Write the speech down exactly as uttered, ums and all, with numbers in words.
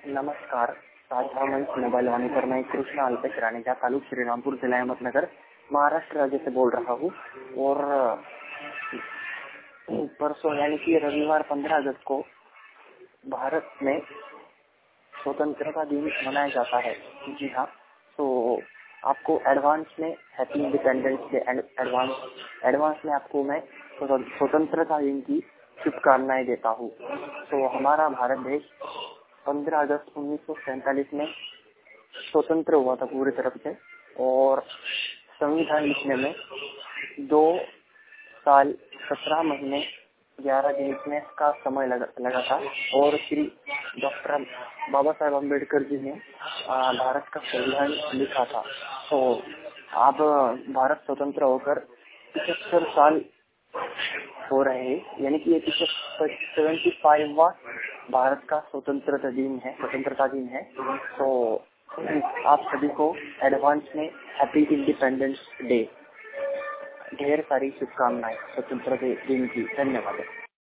नमस्कार. साझा मंच मोबाइल वाणी पर मैं कृष्णा अल्पेश राणेजा, तालुक श्रीरामपुर, जिला अहमदनगर, महाराष्ट्र राज्य से बोल रहा हूँ. और परसों यानी कि रविवार पंद्रह अगस्त को भारत में स्वतंत्रता दिन मनाया जाता है. जी हाँ, तो आपको एडवांस में happy independence day. Advance advance में आपको मैं स्वतंत्रता दिन की शुभकामनाएं देता हूँ. तो हमारा भारत देश पंद्रह अगस्त उन्नीस सौ सैंतालीस में स्वतंत्र हुआ था पूरी तरफ से, और संविधान लिखने में दो साल सत्रह महीने ग्यारह दिन इसमें का समय लगा, लगा था. और श्री डॉक्टर बाबा साहेब अम्बेडकर जी ने भारत का संविधान लिखा था. तो अब भारत स्वतंत्र होकर पिछहत्तर साल हो रहे हैं, यानी कि ये सेवेंटी फाइव भारत का स्वतंत्रता दिन है स्वतंत्रता दिन है. तो आप सभी को एडवांस में हैप्पी इंडिपेंडेंस डे, ढेर सारी शुभकामनाएं स्वतंत्रता दिन की. धन्यवाद.